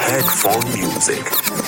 Headphone Music.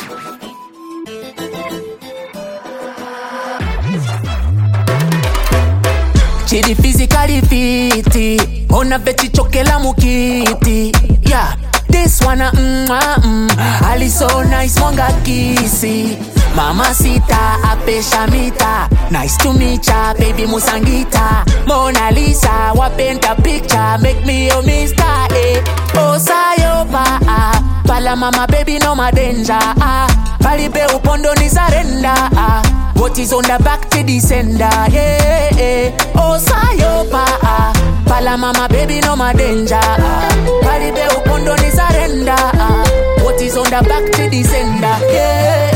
Chidi physically fiti, ona beti chokela mukiti. Yeah, this one Ali so nice monga kisi. Mama sita apesha mita, nice to meet ya, baby musangita. Mona Lisa wapenta picture, make me your mister. Oh sayopa pala mama baby no my danger. Palibe upondo ni surrender. What is on the back to the sender? Yeah. Oh sayopa pala mama baby no my danger. Palibe upondo ni surrender. What is on the back to the sender? Yeah.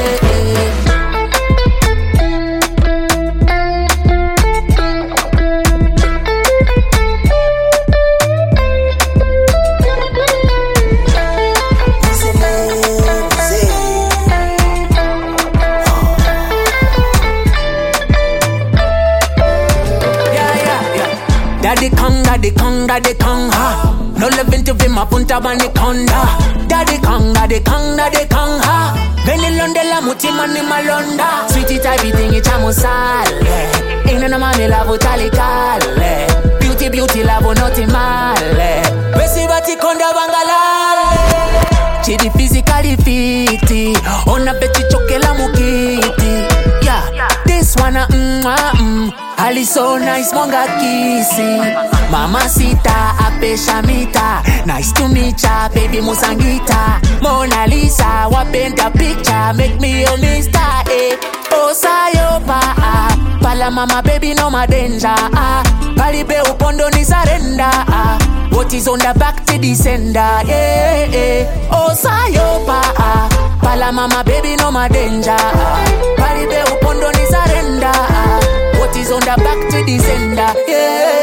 Daddy Kong, ha. No living to be my punta bani konda. Daddy Kong, ha. Beni londe la mutima ni malonda. Sweetie type thing it's amusale. Inna na mami lavo talikale. Beauty lavo noti male. Besi bati konda bangalale. Chidi physically fiti. Ona beti chokela mukiti. Yeah, this one Ali so nice monga kisi. Mama sita apesha mita, nice to meet ya, baby musangita. Mona Lisa wapenda picture, make me your mister. Oh sayopa pala mama baby no my danger. Palibe upondo ni surrender. What is on the back to the sender? Yeah. Oh sayopa pala mama baby no my danger. Palibe upondo ni surrender. What is on the back to the sender? Yeah.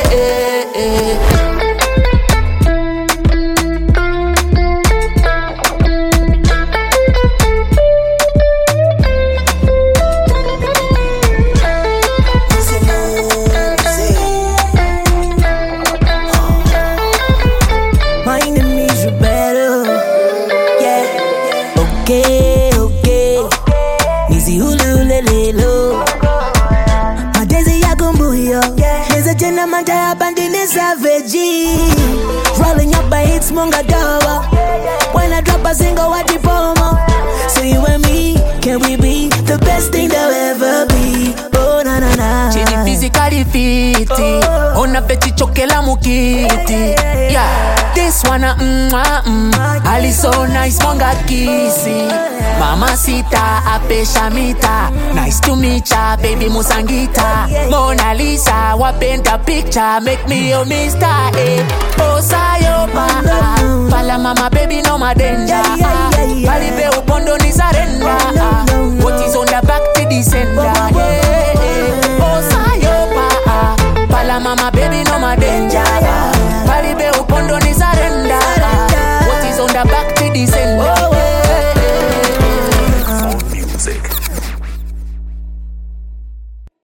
My name is Roberto. Yeah. Okay. Nizi hulu lelo. There's a gentleman that abandoned savage. Rolling up by hits monga dawa. When I drop a single what the promo. So you and me, can we be the best thing there'll ever be? Oh na na na. Chidi physically fiti. Ona beti chokela mukiti. Yeah, this one Ali so nice monga kisi. Mama sita apesha mita, nice to meet ya, baby musangita. Mona Lisa wapenda picture, make me your mister. Oh sayopa pala mama baby no my danger. Palibe upondo